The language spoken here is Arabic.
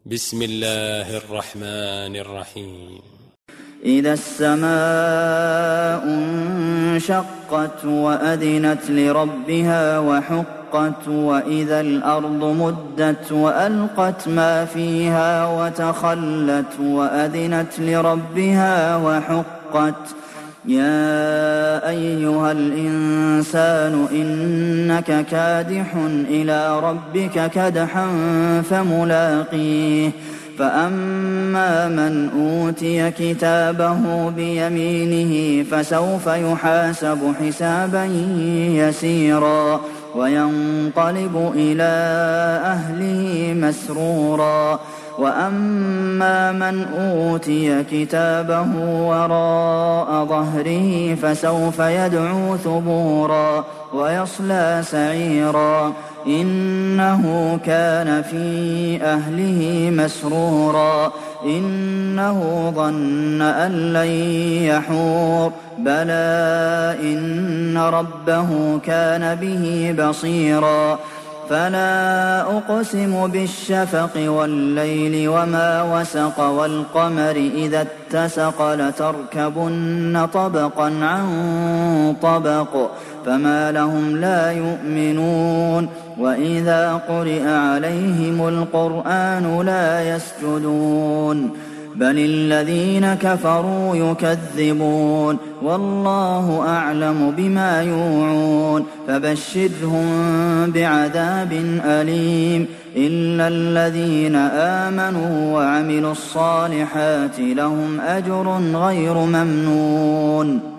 بسم الله الرحمن الرحيم. إذا السماء انشقت وأذنت لربها وحقت وإذا الأرض مدت وألقت ما فيها وتخلت وأذنت لربها وحقت يا أيها الإنسان إنك كادح إلى ربك كدحا فملاقيه فأما من أوتي كتابه بيمينه فسوف يحاسب حسابا يسيرا وينقلب إلى أهله مسرورا وأما من أوتي كتابه وراء ظهره فسوف يدعو ثبورا ويصلى سعيرا إنه كان في أهله مسرورا إنه ظن أن لن يحور بلى إن ربه كان به بصيرا فلا أقسم بالشفق والليل وما وسق والقمر إذا اتسق لتركبن طبقا عن طبق فما لهم لا يؤمنون وإذا قرئ عليهم القرآن لا يسجدون بل الذين كفروا يكذبون والله أعلم بما يوعون فبشرهم بعذاب أليم إلا الذين آمنوا وعملوا الصالحات لهم أجر غير ممنون